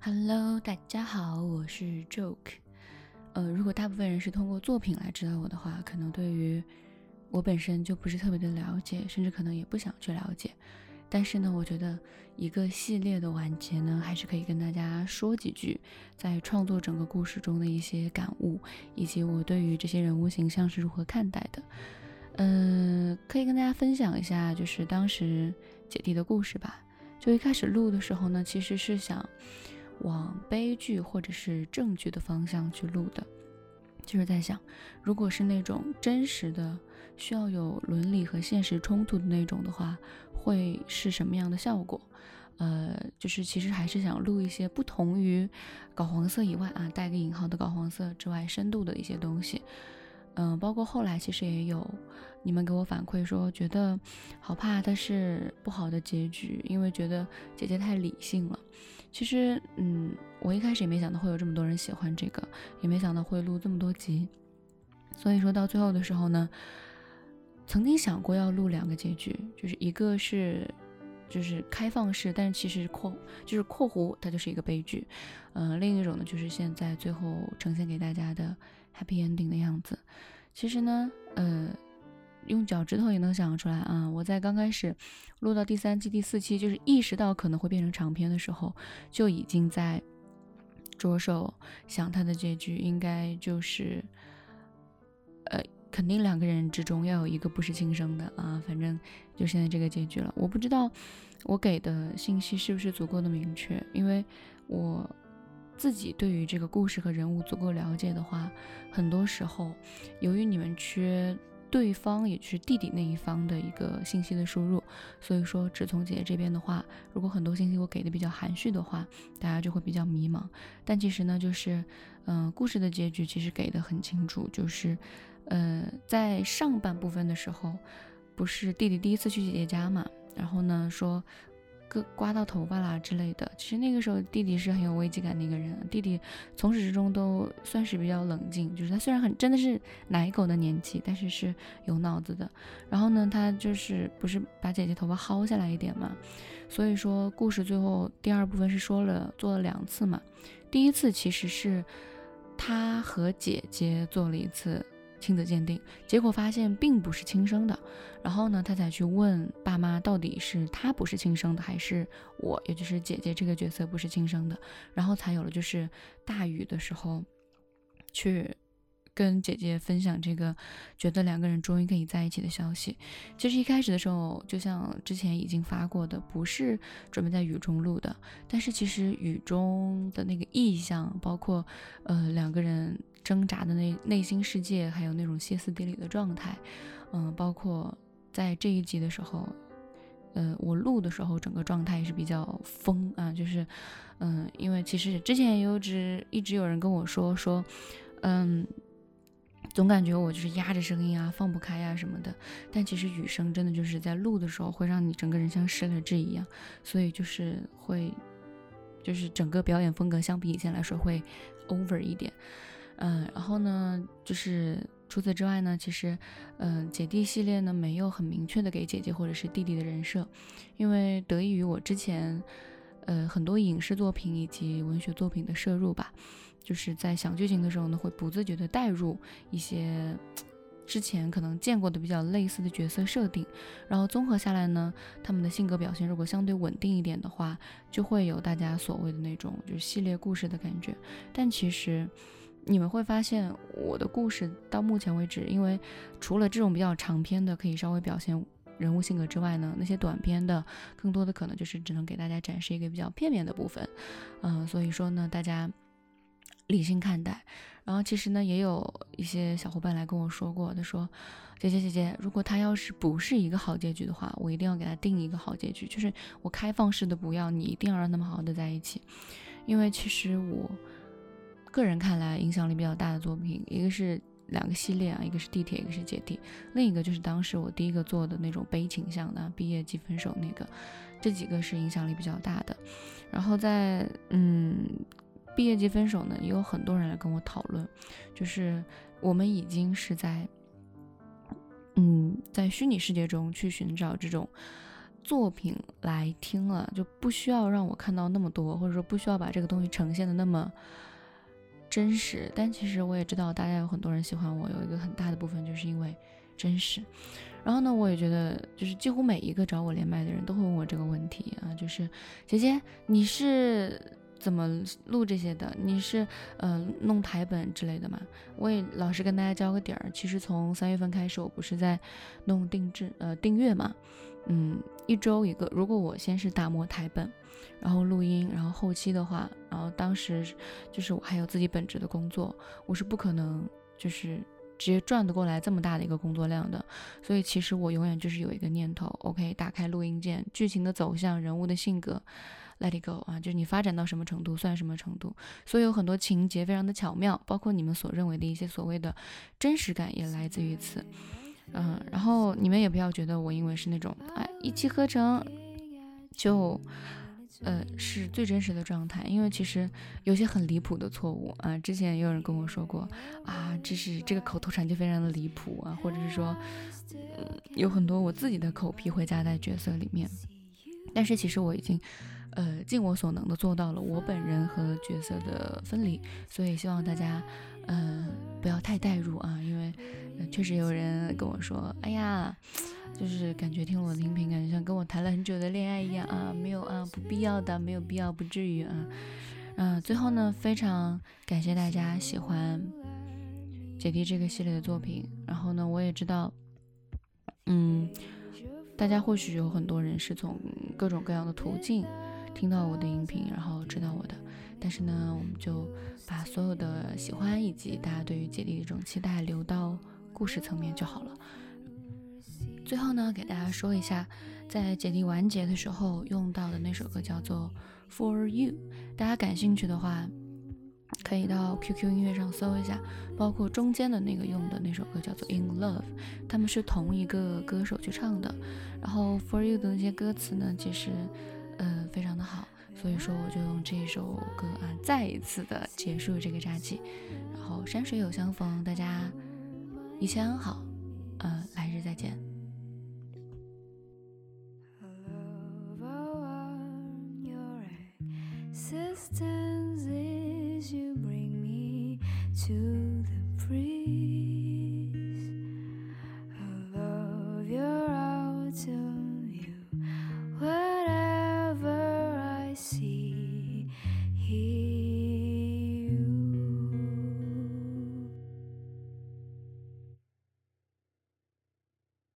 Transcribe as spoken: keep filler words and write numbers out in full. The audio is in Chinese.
Hello，大家好，我是 Joke。呃，如果大部分人是通过作品来知道我的话，可能对于我本身就不是特别的了解，甚至可能也不想去了解。但是呢，我觉得一个系列的完结呢，还是可以跟大家说几句，在创作整个故事中的一些感悟，以及我对于这些人物形象是如何看待的。呃，可以跟大家分享一下，就是当时姐弟的故事吧。就一开始录的时候呢，其实是想往悲剧或者是正剧的方向去录的，就是在想，如果是那种真实的需要有伦理和现实冲突的那种的话，会是什么样的效果。呃，就是其实还是想录一些不同于搞黄色以外啊，带个引号的搞黄色之外深度的一些东西。嗯、呃，包括后来其实也有你们给我反馈说，觉得好怕它是不好的结局，因为觉得姐姐太理性了。其实，嗯，我一开始也没想到会有这么多人喜欢这个，也没想到会录这么多集。所以说到最后的时候呢，曾经想过要录两个结局，就是一个是就是开放式，但是其实括就是括弧它就是一个悲剧，呃，另一种呢就是现在最后呈现给大家的 happy ending 的样子。其实呢，呃。用脚趾头也能想出来啊！我在刚开始录到第三期、第四期，就是意识到可能会变成长篇的时候，就已经在着手想它的结局应该就是，呃，肯定两个人之中要有一个不是亲生的啊！反正就现在这个结局了。我不知道我给的信息是不是足够的明确，因为我自己对于这个故事和人物足够了解的话，很多时候由于你们缺对方也就是弟弟那一方的一个信息的输入，所以说只从姐姐这边的话，如果很多信息我给的比较含蓄的话，大家就会比较迷茫。但其实呢，就是嗯、呃，故事的结局其实给的很清楚，就是呃，在上半部分的时候，不是弟弟第一次去姐姐家嘛，然后呢说割刮到头发啦之类的。其实那个时候弟弟是很有危机感的一个人，弟弟从始至终都算是比较冷静，就是他虽然很真的是奶狗的年纪，但是是有脑子的。然后呢，他就是不是把姐姐头发薅下来一点嘛，所以说故事最后第二部分是说了做了两次嘛。第一次其实是他和姐姐做了一次亲子鉴定，结果发现并不是亲生的，然后呢他才去问爸妈到底是他不是亲生的还是我，也就是姐姐这个角色不是亲生的，然后才有了就是大雨的时候去跟姐姐分享这个觉得两个人终于可以在一起的消息。其实一开始的时候就像之前已经发过的，不是准备在雨中录的，但是其实雨中的那个意象，包括呃两个人挣扎的那内心世界，还有那种歇斯底里的状态，嗯、呃，包括在这一集的时候，呃，我录的时候整个状态是比较疯啊，就是，嗯、呃，因为其实之前也有直一直有人跟我说说，嗯。总感觉我就是压着声音啊，放不开啊什么的，但其实雨声真的就是在录的时候会让你整个人像失了智一样，所以就是会，就是整个表演风格相比以前来说会 over 一点。嗯，然后呢，就是除此之外呢，其实，嗯、呃，姐弟系列呢没有很明确的给姐姐或者是弟弟的人设，因为得益于我之前，呃，很多影视作品以及文学作品的摄入吧，就是在想剧情的时候呢，会不自觉的带入一些之前可能见过的比较类似的角色设定，然后综合下来呢，他们的性格表现如果相对稳定一点的话，就会有大家所谓的那种就是系列故事的感觉，但其实。你们会发现我的故事到目前为止，因为除了这种比较长篇的可以稍微表现人物性格之外呢，那些短篇的更多的可能就是只能给大家展示一个比较片面的部分，嗯、呃，所以说呢，大家理性看待。然后其实呢，也有一些小伙伴来跟我说过，他说：“姐姐姐姐，如果他要是不是一个好结局的话，我一定要给他定一个好结局，就是我开放式的不要，你一定要让他们好好的在一起。”因为其实我个人看来影响力比较大的作品，一个是两个系列啊，一个是地铁，一个是姐弟，另一个就是当时我第一个做的那种悲情向的毕业即分手那个，这几个是影响力比较大的。然后在嗯毕业即分手呢，也有很多人来跟我讨论，就是我们已经是在嗯在虚拟世界中去寻找这种作品来听了，就不需要让我看到那么多，或者说不需要把这个东西呈现的那么真实。但其实我也知道大家有很多人喜欢我，有一个很大的部分就是因为真实。然后呢，我也觉得就是几乎每一个找我连麦的人都会问我这个问题啊，就是姐姐你是怎么录这些的？你是呃弄台本之类的吗？我也老实跟大家交个底儿，其实从三月份开始，我不是在弄定制呃订阅嘛，嗯，一周一个。如果我先是打磨台本，然后录音，然后后期的话，然后当时就是我还有自己本职的工作，我是不可能就是直接赚得过来这么大的一个工作量的。所以其实我永远就是有一个念头 OK， 打开录音键，剧情的走向，人物的性格Let it go 啊，就是你发展到什么程度算什么程度。所以有很多情节非常的巧妙，包括你们所认为的一些所谓的真实感也来自于此。嗯，然后你们也不要觉得我因为是那种哎一气呵成就呃是最真实的状态，因为其实有些很离谱的错误啊，之前也有人跟我说过啊，这是这个口头禅就非常的离谱啊，或者是说、嗯、有很多我自己的口癖会加在角色里面，但是其实我已经呃尽我所能的做到了我本人和角色的分离，所以希望大家呃不要太代入啊，因为、呃、确实有人跟我说哎呀就是感觉听了我的音频感觉像跟我谈了很久的恋爱一样啊，没有啊，不必要的，没有必要，不至于啊。嗯、呃，最后呢非常感谢大家喜欢姐弟这个系列的作品，然后呢我也知道嗯大家或许有很多人是从各种各样的途径听到我的音频然后知道我的，但是呢我们就把所有的喜欢以及大家对于姐弟的这种期待留到故事层面就好了。最后呢给大家说一下在姐弟完结的时候用到的那首歌叫做 For You， 大家感兴趣的话可以到 Q Q 音乐上搜一下，包括中间的那个用的那首歌叫做 In Love， 他们是同一个歌手去唱的，然后 For You 的那些歌词呢其实呃非常的好，所以说我就用这首歌啊再一次的结束这个假期，然后山水有相逢，大家一切安好，呃来日再见。Existence is you bring me to the breeze.